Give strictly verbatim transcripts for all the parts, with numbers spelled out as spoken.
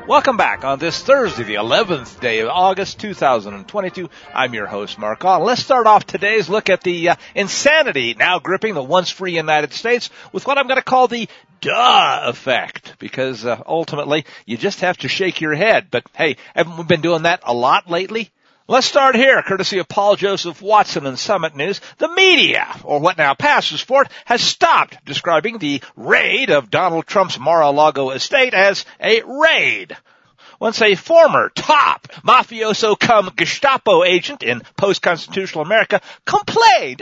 Welcome back on this Thursday, the eleventh day of August, two thousand twenty-two. I'm your host, Mark Allen. Let's start off today's look at the uh, insanity now gripping the once free United States with what I'm going to call the duh effect, because uh, ultimately you just have to shake your head. But hey, haven't we been doing that a lot lately? Let's start here, courtesy of Paul Joseph Watson and Summit News. The media, or what now passes for it, has stopped describing the raid of Donald Trump's Mar-a-Lago estate as a raid. Once a former top mafioso cum Gestapo agent in post-constitutional America complained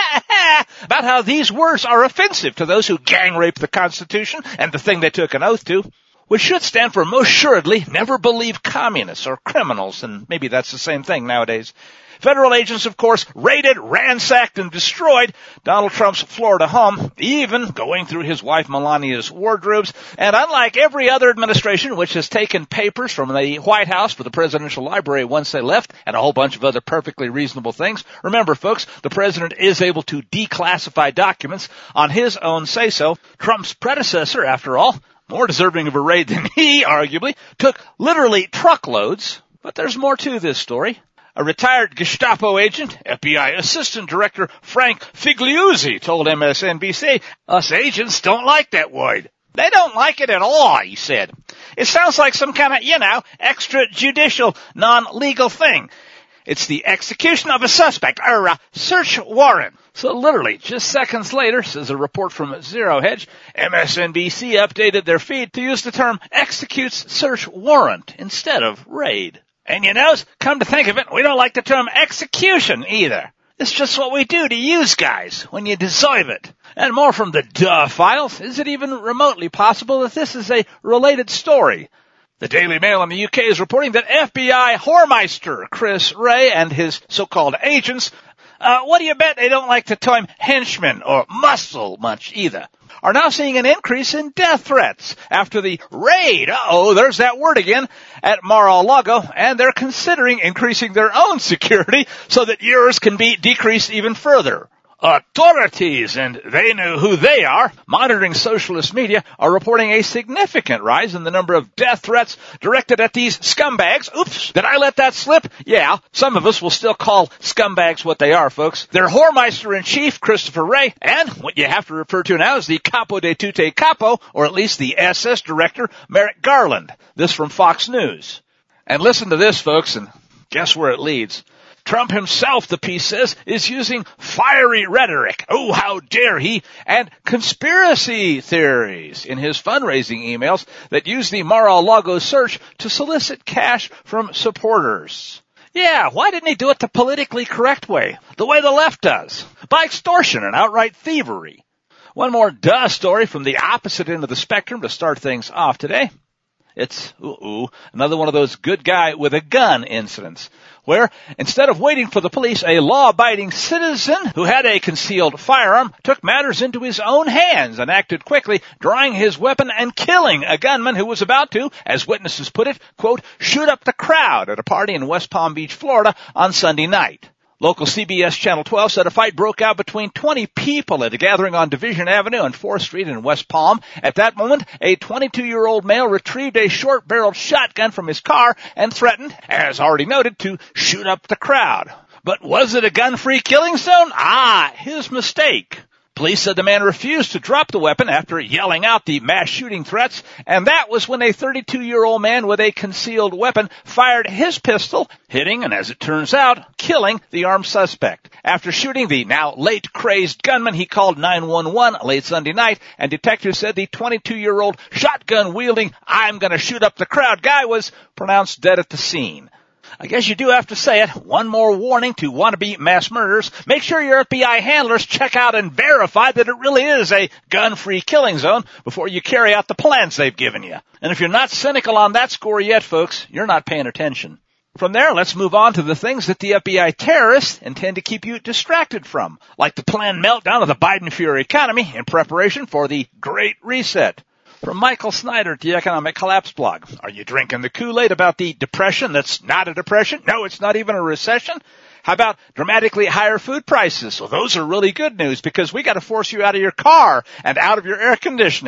about how these words are offensive to those who gang rape the Constitution and the thing they took an oath to, which should stand for most assuredly never believe communists or criminals, and maybe that's the same thing nowadays. Federal agents, of course, raided, ransacked, and destroyed Donald Trump's Florida home, even going through his wife Melania's wardrobes. And unlike every other administration which has taken papers from the White House for the Presidential Library once they left, and a whole bunch of other perfectly reasonable things, remember, folks, the president is able to declassify documents on his own say-so. Trump's predecessor, after all, more deserving of a raid than he, arguably, took literally truckloads. But there's more to this story. A retired Gestapo agent, F B I Assistant Director Frank Figliuzzi, told M S N B C, "Us agents don't like that word. They don't like it at all," he said. "It sounds like some kind of, you know, extrajudicial, non-legal thing. It's the execution of a suspect, or a search warrant." So literally, just seconds later, says a report from Zero Hedge, M S N B C updated their feed to use the term executes search warrant instead of raid. And you know, come to think of it, we don't like the term execution either. It's just what we do to use guys when you deserve it. And more from the duh files. Is it even remotely possible that this is a related story? The Daily Mail in the U K is reporting that F B I whoremeister Chris Wray and his so-called agents, uh, what do you bet they don't like the term henchman or muscle much either, are now seeing an increase in death threats after the raid, uh-oh, there's that word again, at Mar-a-Lago, and they're considering increasing their own security so that yours can be decreased even further. Authorities, and they know who they are, monitoring socialist media, are reporting a significant rise in the number of death threats directed at these scumbags. Oops, did I let that slip? Yeah, some of us will still call scumbags what they are, folks. Their whoremeister-in-chief, Christopher Wray, and what you have to refer to now as the Capo de Tutte Capo, or at least the S S director, Merrick Garland. This from Fox News. And listen to this, folks, and guess where it leads. Trump himself, the piece says, is using fiery rhetoric, oh, how dare he, and conspiracy theories in his fundraising emails that use the Mar-a-Lago search to solicit cash from supporters. Yeah, why didn't he do it the politically correct way, the way the left does, by extortion and outright thievery? One more duh story from the opposite end of the spectrum to start things off today. It's, ooh, another one of those good guy with a gun incidents, where instead of waiting for the police, a law-abiding citizen who had a concealed firearm took matters into his own hands and acted quickly, drawing his weapon and killing a gunman who was about to, as witnesses put it, quote, shoot up the crowd at a party in West Palm Beach, Florida on Sunday night. Local C B S Channel twelve said a fight broke out between twenty people at a gathering on Division Avenue and fourth Street in West Palm. At that moment, a twenty-two-year-old male retrieved a short-barreled shotgun from his car and threatened, as already noted, to shoot up the crowd. But was it a gun-free killing zone? Ah, his mistake. Police said the man refused to drop the weapon after yelling out the mass shooting threats, and that was when a thirty-two-year-old man with a concealed weapon fired his pistol, hitting, and as it turns out, killing the armed suspect. After shooting the now late crazed gunman, he called nine one one late Sunday night, and detectives said the twenty-two-year-old shotgun-wielding, I'm gonna shoot up the crowd guy was pronounced dead at the scene. I guess you do have to say it. One more warning to wannabe mass murderers. Make sure your F B I handlers check out and verify that it really is a gun-free killing zone before you carry out the plans they've given you. And if you're not cynical on that score yet, folks, you're not paying attention. From there, let's move on to the things that the F B I terrorists intend to keep you distracted from, like the planned meltdown of the Biden-Fuhrer economy in preparation for the Great Reset. From Michael Snyder at the Economic Collapse blog. Are you drinking the Kool-Aid about the depression that's not a depression? No, it's not even a recession. How about dramatically higher food prices? Well, those are really good news because we got to force you out of your car and out of your air conditioning.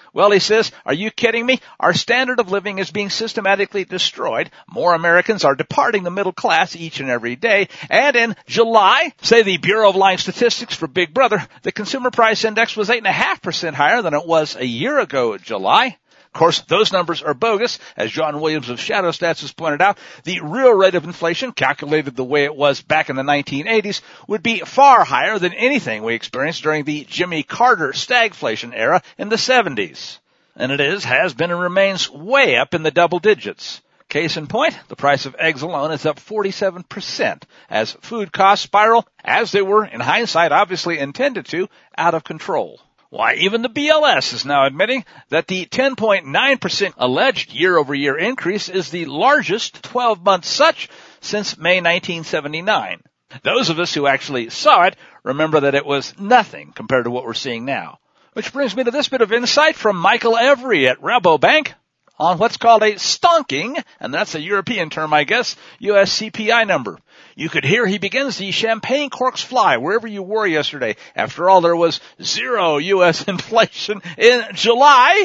Well, he says, are you kidding me? Our standard of living is being systematically destroyed. More Americans are departing the middle class each and every day. And in July, say the Bureau of Lying Statistics for Big Brother, the consumer price index was eight point five percent higher than it was a year ago in July. Of course, those numbers are bogus. As John Williams of Shadow Stats has pointed out, the real rate of inflation, calculated the way it was back in the nineteen eighties, would be far higher than anything we experienced during the Jimmy Carter stagflation era in the seventies. And it is, has been, and remains way up in the double digits. Case in point, the price of eggs alone is up forty-seven percent as food costs spiral, as they were, in hindsight, obviously intended to, out of control. Why, even the B L S is now admitting that the ten point nine percent alleged year-over-year increase is the largest twelve-month such since May nineteen seventy-nine. Those of us who actually saw it remember that it was nothing compared to what we're seeing now. Which brings me to this bit of insight from Michael Every at Rabobank on what's called a stonking, and that's a European term, I guess, U S C P I number. You could hear he begins the champagne corks fly wherever you were yesterday. After all, there was zero U S inflation in July.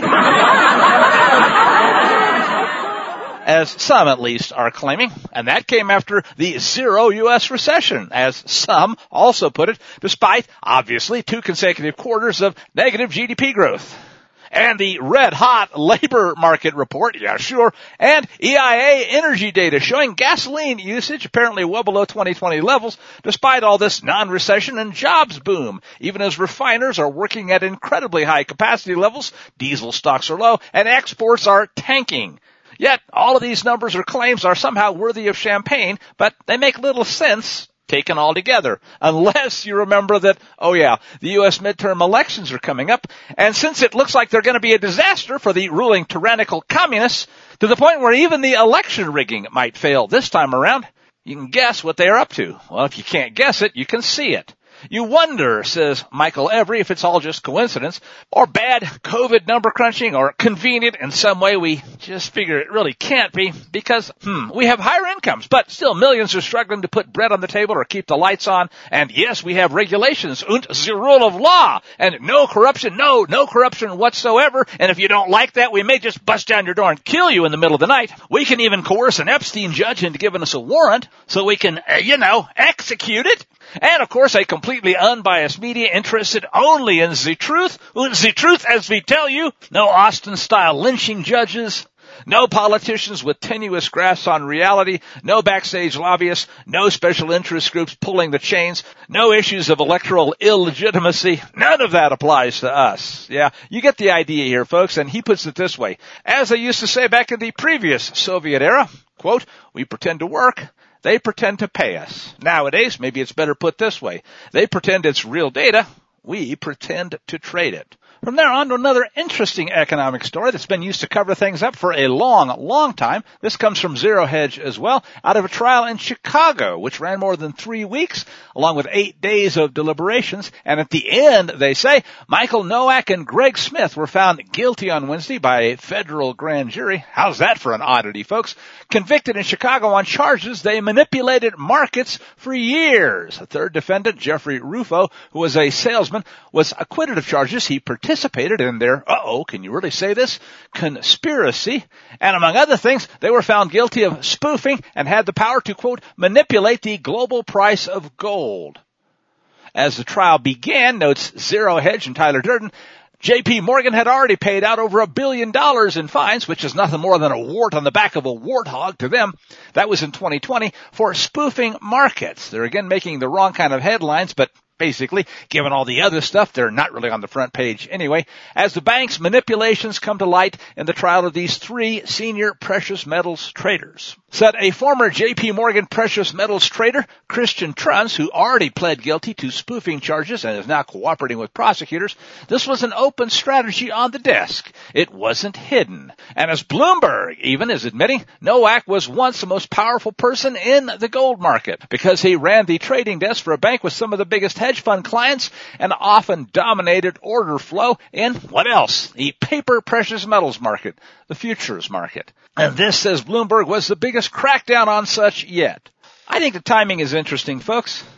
As some at least are claiming. And that came after the zero U S recession, as some also put it, despite, obviously, two consecutive quarters of negative G D P growth. And the red-hot labor market report, yeah, sure, and E I A energy data showing gasoline usage apparently well below twenty twenty levels, despite all this non-recession and jobs boom. Even as refiners are working at incredibly high capacity levels, diesel stocks are low, and exports are tanking. Yet, all of these numbers or claims are somehow worthy of champagne, but they make little sense taken all together, unless you remember that, oh yeah, the U S midterm elections are coming up, and since it looks like they're going to be a disaster for the ruling tyrannical communists, to the point where even the election rigging might fail this time around, you can guess what they are up to. Well, if you can't guess it, you can see it. You wonder, says Michael Every, if it's all just coincidence, or bad COVID number crunching, or convenient in some way. We just figure it really can't be, because, hmm, we have higher incomes, but still millions are struggling to put bread on the table or keep the lights on. And yes, we have regulations, und the rule of law, and no corruption, no, no corruption whatsoever. And if you don't like that, we may just bust down your door and kill you in the middle of the night. We can even coerce an Epstein judge into giving us a warrant so we can, uh, you know, execute it. And, of course, a completely unbiased media interested only in the truth. The truth, as we tell you. No Austin-style lynching judges. No politicians with tenuous grasps on reality. No backstage lobbyists. No special interest groups pulling the chains. No issues of electoral illegitimacy. None of that applies to us. Yeah, you get the idea here, folks. And he puts it this way. As they used to say back in the previous Soviet era, quote, we pretend to work. They pretend to pay us. Nowadays, maybe it's better put this way. They pretend it's real data. We pretend to trade it. From there on to another interesting economic story that's been used to cover things up for a long, long time. This comes from Zero Hedge as well, out of a trial in Chicago, which ran more than three weeks, along with eight days of deliberations. And at the end, they say, Michael Nowak and Greg Smith were found guilty on Wednesday by a federal grand jury. How's that for an oddity, folks? Convicted in Chicago on charges they manipulated markets for years. A third defendant, Jeffrey Rufo, who was a salesman, was acquitted of charges he participated in their, uh-oh, can you really say this, conspiracy. And among other things, they were found guilty of spoofing and had the power to, quote, manipulate the global price of gold. As the trial began, notes Zero Hedge and Tyler Durden, J P Morgan had already paid out over a billion dollars in fines, which is nothing more than a wart on the back of a warthog to them. That was in twenty twenty for spoofing markets. They're again making the wrong kind of headlines, but basically, given all the other stuff, they're not really on the front page anyway, as the bank's manipulations come to light in the trial of these three senior precious metals traders. Said a former J P Morgan precious metals trader, Christian Truns, who already pled guilty to spoofing charges and is now cooperating with prosecutors, this was an open strategy on the desk. It wasn't hidden. And as Bloomberg even is admitting, Nowak was once the most powerful person in the gold market because he ran the trading desk for a bank with some of the biggest hedge fund clients and often dominated order flow in, what else? The paper precious metals market, the futures market. And this, says Bloomberg, was the biggest crackdown on such yet. I think the timing is interesting, folks,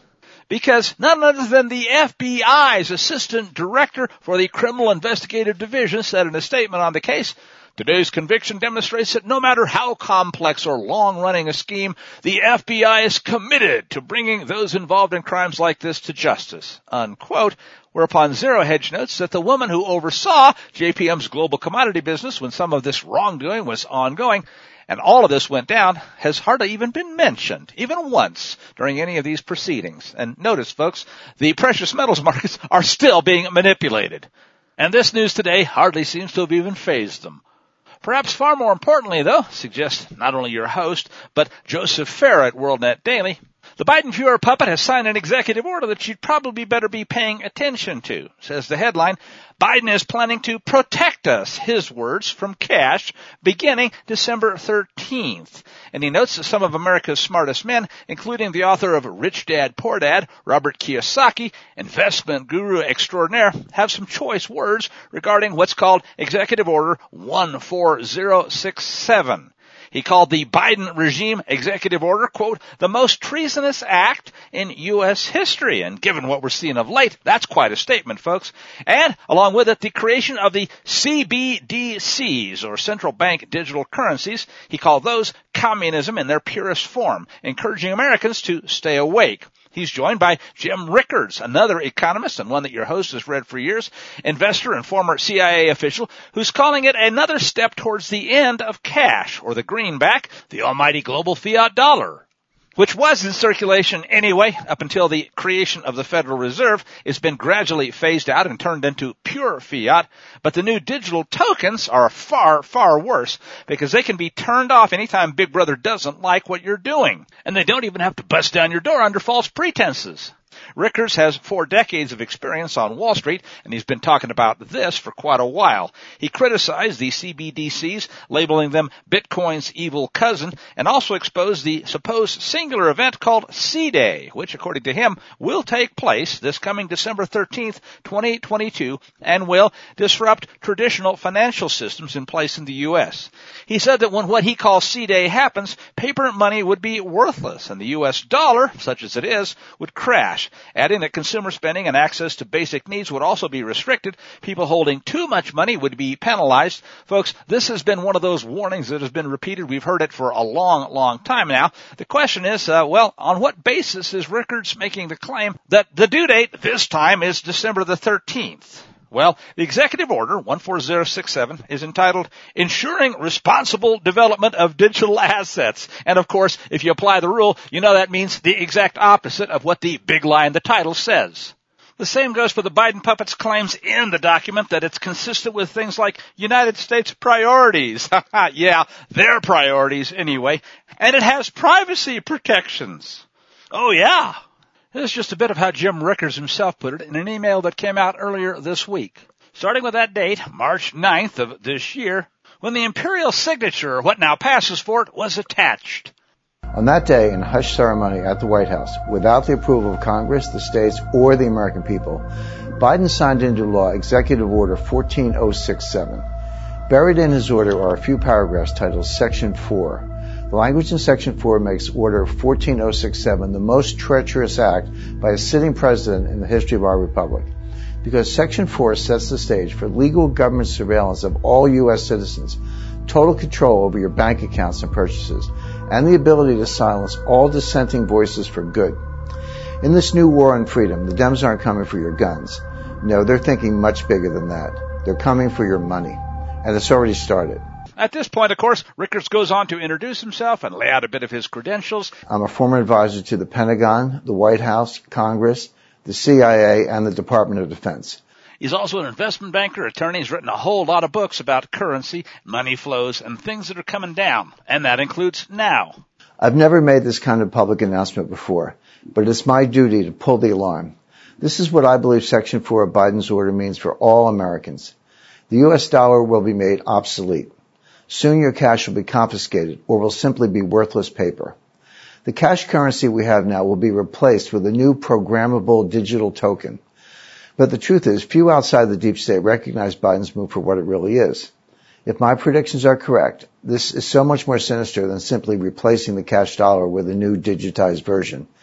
because none other than the F B I's Assistant Director for the Criminal Investigative Division said in a statement on the case, today's conviction demonstrates that no matter how complex or long-running a scheme, the F B I is committed to bringing those involved in crimes like this to justice, unquote. Whereupon Zero Hedge notes that the woman who oversaw J P M's global commodity business when some of this wrongdoing was ongoing, and all of this went down, has hardly even been mentioned, even once, during any of these proceedings. And notice, folks, the precious metals markets are still being manipulated. And this news today hardly seems to have even fazed them. Perhaps far more importantly, though, suggests not only your host, but Joseph Farah at WorldNet Daily, the Biden-Fuhrer puppet has signed an executive order that you'd probably better be paying attention to. Says the headline, Biden is planning to protect us, his words, from cash beginning December thirteenth. And he notes that some of America's smartest men, including the author of Rich Dad, Poor Dad, Robert Kiyosaki, investment guru extraordinaire, have some choice words regarding what's called Executive Order one four zero six seven. He called the Biden regime executive order, quote, the most treasonous act in U S history. And given what we're seeing of late, that's quite a statement, folks. And along with it, the creation of the C B D Cs, or central bank digital currencies. He called those communism in their purest form, encouraging Americans to stay awake. He's joined by Jim Rickards, another economist and one that your host has read for years, investor and former C I A official, who's calling it another step towards the end of cash, or the greenback, the almighty global fiat dollar, which was in circulation anyway up until the creation of the Federal Reserve. It's been gradually phased out and turned into pure fiat. But the new digital tokens are far, far worse because they can be turned off anytime Big Brother doesn't like what you're doing. And they don't even have to bust down your door under false pretenses. Rickards has four decades of experience on Wall Street, and he's been talking about this for quite a while. He criticized the C B D Cs, labeling them Bitcoin's evil cousin, and also exposed the supposed singular event called C-Day, which, according to him, will take place this coming December thirteenth, twenty twenty-two, and will disrupt traditional financial systems in place in the U S. He said that when what he calls C-Day happens, paper money would be worthless, and the U S dollar, such as it is, would crash, adding that consumer spending and access to basic needs would also be restricted. People holding too much money would be penalized. Folks, this has been one of those warnings that has been repeated. We've heard it for a long, long time now. The question is, uh, well, on what basis is Rickards making the claim that the due date this time is December the thirteenth? Well, the executive order, one four zero six seven, is entitled Ensuring Responsible Development of Digital Assets. And of course, if you apply the rule, you know that means the exact opposite of what the big lie in the title says. The same goes for the Biden puppet's claims in the document that it's consistent with things like United States priorities. Yeah, their priorities anyway. And it has privacy protections. Oh yeah. This is just a bit of how Jim Rickards himself put it in an email that came out earlier this week. Starting with that date, March ninth of this year, when the imperial signature, or what now passes for it, was attached. On that day, in a hush ceremony at the White House, without the approval of Congress, the states, or the American people, Biden signed into law Executive Order fourteen oh six seven. Buried in his order are a few paragraphs titled Section four. The language in Section four makes Order fourteen oh six seven the most treacherous act by a sitting president in the history of our republic, because Section four sets the stage for legal government surveillance of all U S citizens, total control over your bank accounts and purchases, and the ability to silence all dissenting voices for good. In this new war on freedom, the Dems aren't coming for your guns. No, they're thinking much bigger than that. They're coming for your money. And it's already started. At this point, of course, Rickards goes on to introduce himself and lay out a bit of his credentials. I'm a former advisor to the Pentagon, the White House, Congress, the C I A, and the Department of Defense. He's also an investment banker, attorney. He's written a whole lot of books about currency, money flows, and things that are coming down. And that includes now. I've never made this kind of public announcement before, but it's my duty to pull the alarm. This is what I believe Section four of Biden's order means for all Americans. The U S dollar will be made obsolete. Soon your cash will be confiscated or will simply be worthless paper. The cash currency we have now will be replaced with a new programmable digital token. But the truth is, few outside the deep state recognize Biden's move for what it really is. If my predictions are correct, this is so much more sinister than simply replacing the cash dollar with a new digitized version.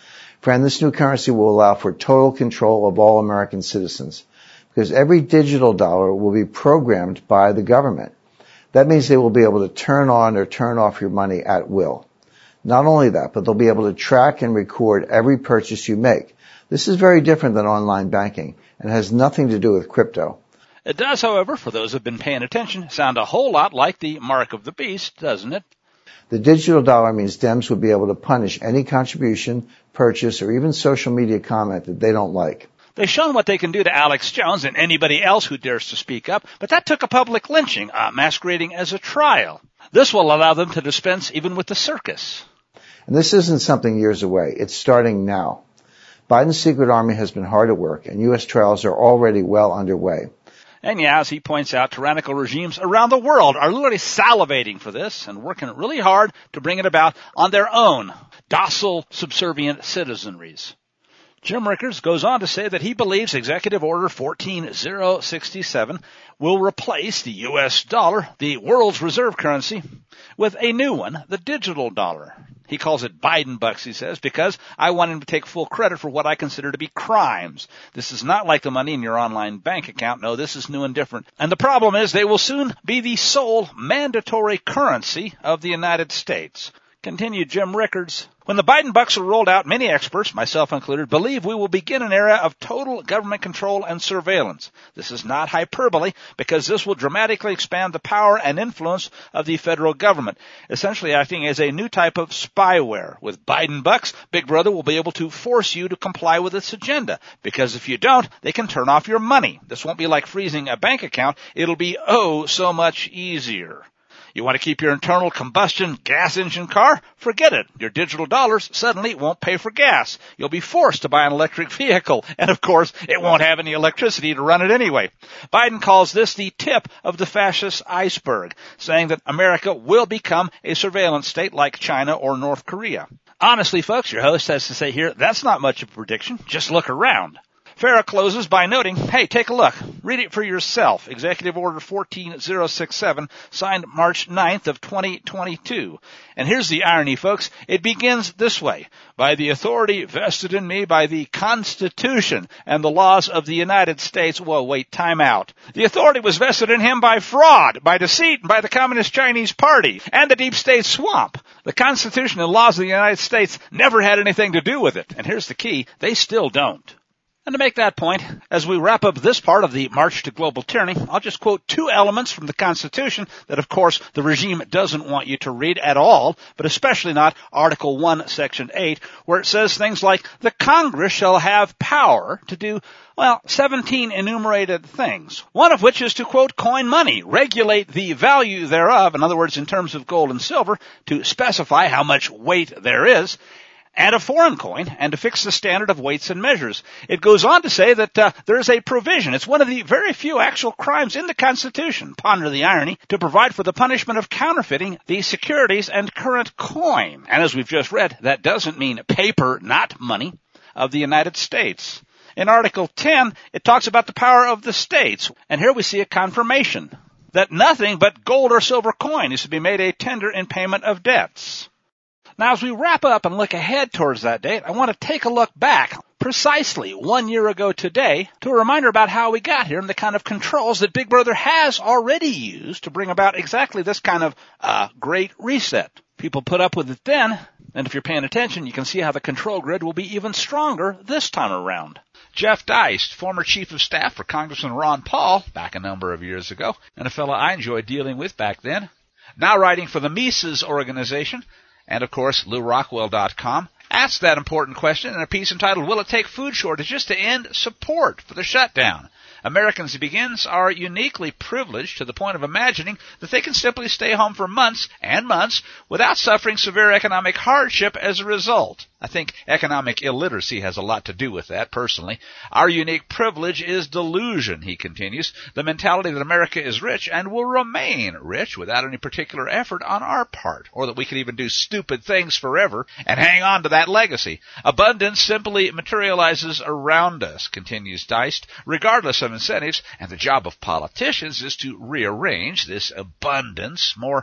Friend, this new currency will allow for total control of all American citizens because every digital dollar will be programmed by the government. That means they will be able to turn on or turn off your money at will. Not only that, but they'll be able to track and record every purchase you make. This is very different than online banking and has nothing to do with crypto. It does, however, for those who have been paying attention, sound a whole lot like the mark of the beast, doesn't it? The digital dollar means Dems will be able to punish any contribution, purchase, or even social media comment that they don't like. They've shown what they can do to Alex Jones and anybody else who dares to speak up, but that took a public lynching, uh, masquerading as a trial. This will allow them to dispense even with the circus. And this isn't something years away. It's starting now. Biden's secret army has been hard at work, and U S trials are already well underway. And yeah, as he points out, tyrannical regimes around the world are literally salivating for this and working really hard to bring it about on their own docile, subservient citizenries. Jim Rickards goes on to say that he believes Executive Order fourteen thousand sixty-seven will replace the U S dollar, the world's reserve currency, with a new one, the digital dollar. He calls it Biden bucks, he says, because I want him to take full credit for what I consider to be crimes. This is not like the money in your online bank account. No, this is new and different. And the problem is they will soon be the sole mandatory currency of the United States. Continued Jim Rickards. When the Biden bucks are rolled out, many experts, myself included, believe we will begin an era of total government control and surveillance. This is not hyperbole because this will dramatically expand the power and influence of the federal government, essentially acting as a new type of spyware. With Biden bucks, Big Brother will be able to force you to comply with its agenda because if you don't, they can turn off your money. This won't be like freezing a bank account. It'll be oh so much easier. You want to keep your internal combustion gas engine car? Forget it. Your digital dollars suddenly won't pay for gas. You'll be forced to buy an electric vehicle. And of course, it won't have any electricity to run it anyway. Biden calls this the tip of the fascist iceberg, saying that America will become a surveillance state like China or North Korea. Honestly, folks, your host has to say here, that's not much of a prediction. Just look around. Farah closes by noting, hey, take a look. Read it for yourself. Executive Order fourteen thousand sixty-seven, signed March ninth of twenty twenty-two. And here's the irony, folks. It begins this way. By the authority vested in me by the Constitution and the laws of the United States. Whoa, wait, time out. The authority was vested in him by fraud, by deceit, and by the Communist Chinese Party and the deep state swamp. The Constitution and laws of the United States never had anything to do with it. And here's the key. They still don't. And to make that point, as we wrap up this part of the March to Global Tyranny, I'll just quote two elements from the Constitution that, of course, the regime doesn't want you to read at all, but especially not Article one, Section eight, where it says things like, the Congress shall have power to do, well, seventeen enumerated things, one of which is to, quote, coin money, regulate the value thereof, in other words, in terms of gold and silver, to specify how much weight there is, and a foreign coin, and to fix the standard of weights and measures. It goes on to say that uh, there is a provision. It's one of the very few actual crimes in the Constitution, ponder the irony, to provide for the punishment of counterfeiting the securities and current coin. And as we've just read, that doesn't mean paper, not money, of the United States. In Article ten, it talks about the power of the states. And here we see a confirmation that nothing but gold or silver coin is to be made a tender in payment of debts. Now, as we wrap up and look ahead towards that date, I want to take a look back precisely one year ago today to a reminder about how we got here and the kind of controls that Big Brother has already used to bring about exactly this kind of uh, great reset. People put up with it then, and if you're paying attention, you can see how the control grid will be even stronger this time around. Jeff Deist, former chief of staff for Congressman Ron Paul back a number of years ago, and a fellow I enjoyed dealing with back then, now writing for the Mises organization, and, of course, Lou Rockwell dot com, asked that important question in a piece entitled, Will it take food shortages to end support for the shutdown? Americans, he begins, are uniquely privileged to the point of imagining that they can simply stay home for months and months without suffering severe economic hardship as a result. I think economic illiteracy has a lot to do with that, personally. Our unique privilege is delusion, he continues, the mentality that America is rich and will remain rich without any particular effort on our part, or that we can even do stupid things forever and hang on to that legacy. Abundance simply materializes around us, continues Deist, regardless of incentives, and the job of politicians is to rearrange this abundance more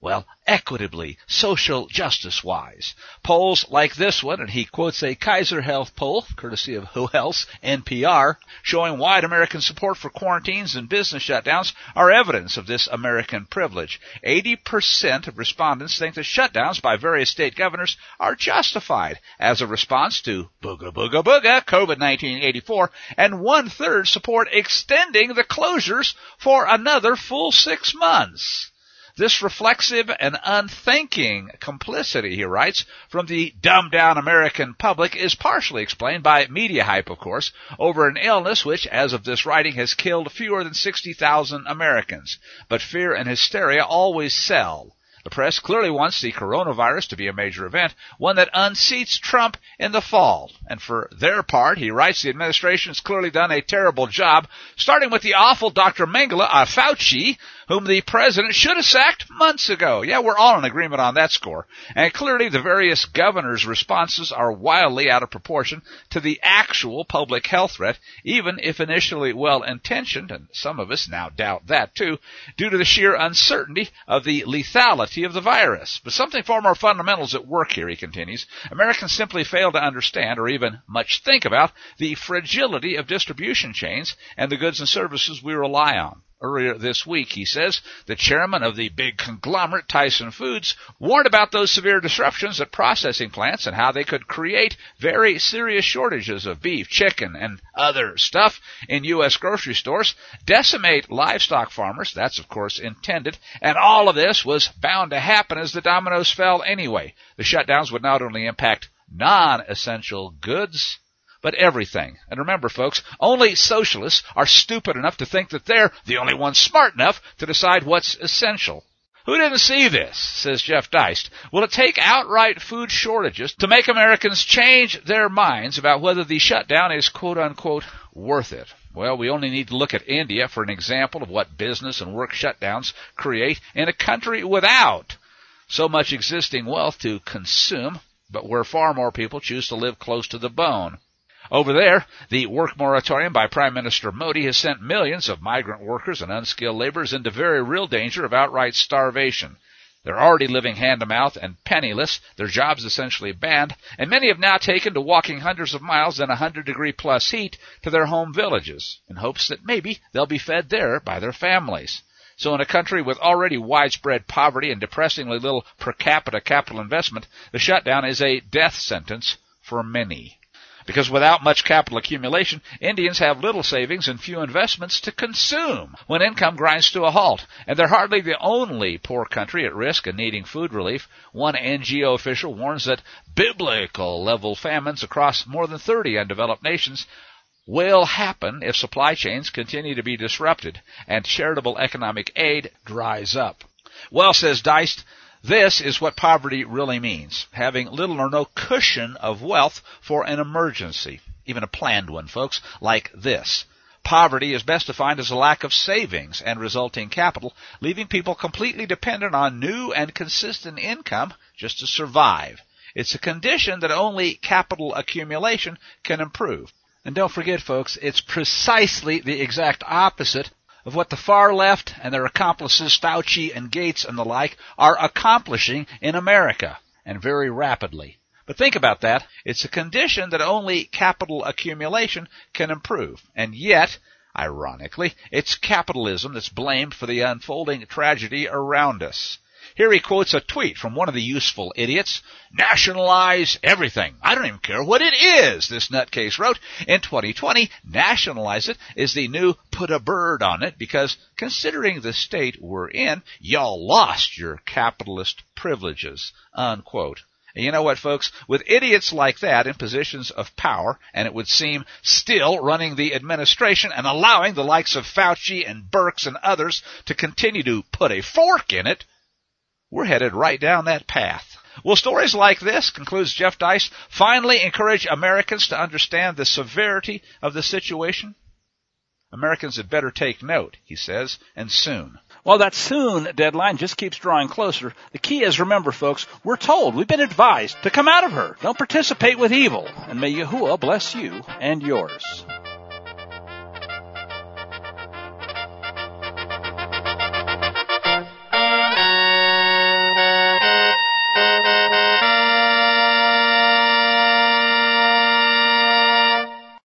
well, equitably, social justice-wise. Polls like this one, and he quotes a Kaiser Health poll, courtesy of who else? N P R, showing wide American support for quarantines and business shutdowns are evidence of this American privilege. eighty percent of respondents think that shutdowns by various state governors are justified as a response to booga booga booga COVID nineteen eighty-four, and one-third support extending the closures for another full six months. This reflexive and unthinking complicity, he writes, from the dumbed-down American public is partially explained by media hype, of course, over an illness which, as of this writing, has killed fewer than sixty thousand Americans. But fear and hysteria always sell. The press clearly wants the coronavirus to be a major event, one that unseats Trump in the fall. And for their part, he writes, the administration has clearly done a terrible job, starting with the awful Doctor Mengele, uh, Fauci, whom the president should have sacked months ago. Yeah, we're all in agreement on that score. And clearly the various governors' responses are wildly out of proportion to the actual public health threat, even if initially well-intentioned, and some of us now doubt that too, due to the sheer uncertainty of the lethality of the virus. But something far more fundamental is at work here, he continues. Americans simply fail to understand or even much think about the fragility of distribution chains and the goods and services we rely on. Earlier this week, he says, the chairman of the big conglomerate Tyson Foods warned about those severe disruptions at processing plants and how they could create very serious shortages of beef, chicken, and other stuff in U S grocery stores, decimate livestock farmers, that's of course intended, and all of this was bound to happen as the dominoes fell anyway. The shutdowns would not only impact non-essential goods, but everything. And remember, folks, only socialists are stupid enough to think that they're the only ones smart enough to decide what's essential. Who didn't see this, says Jeff Deist. Will it take outright food shortages to make Americans change their minds about whether the shutdown is quote-unquote worth it? Well, we only need to look at India for an example of what business and work shutdowns create in a country without so much existing wealth to consume, but where far more people choose to live close to the bone. Over there, the work moratorium by Prime Minister Modi has sent millions of migrant workers and unskilled laborers into very real danger of outright starvation. They're already living hand-to-mouth and penniless, their jobs essentially banned, and many have now taken to walking hundreds of miles in one hundred degree plus heat to their home villages, in hopes that maybe they'll be fed there by their families. So in a country with already widespread poverty and depressingly little per capita capital investment, the shutdown is a death sentence for many. Because without much capital accumulation, Indians have little savings and few investments to consume when income grinds to a halt. And they're hardly the only poor country at risk and needing food relief. One N G O official warns that biblical-level famines across more than thirty undeveloped nations will happen if supply chains continue to be disrupted and charitable economic aid dries up. Well, says Deist, this is what poverty really means, having little or no cushion of wealth for an emergency, even a planned one, folks, like this. Poverty is best defined as a lack of savings and resulting capital, leaving people completely dependent on new and consistent income just to survive. It's a condition that only capital accumulation can improve. And don't forget, folks, it's precisely the exact opposite of what the far left and their accomplices, Fauci and Gates and the like, are accomplishing in America, and very rapidly. But think about that. It's a condition that only capital accumulation can improve. And yet, ironically, it's capitalism that's blamed for the unfolding tragedy around us. Here he quotes a tweet from one of the useful idiots. Nationalize everything. I don't even care what it is, this nutcase wrote. In twenty twenty, nationalize it is the new put a bird on it because, considering the state we're in, y'all lost your capitalist privileges, unquote. And you know what, folks? With idiots like that in positions of power, and it would seem still running the administration and allowing the likes of Fauci and Birx and others to continue to put a fork in it, we're headed right down that path. Will stories like this, concludes Jeff Deist, finally encourage Americans to understand the severity of the situation? Americans had better take note, he says, and soon. Well, that soon deadline just keeps drawing closer. The key is, remember, folks, we're told, we've been advised to come out of her. Don't participate with evil, and may Yahuwah bless you and yours.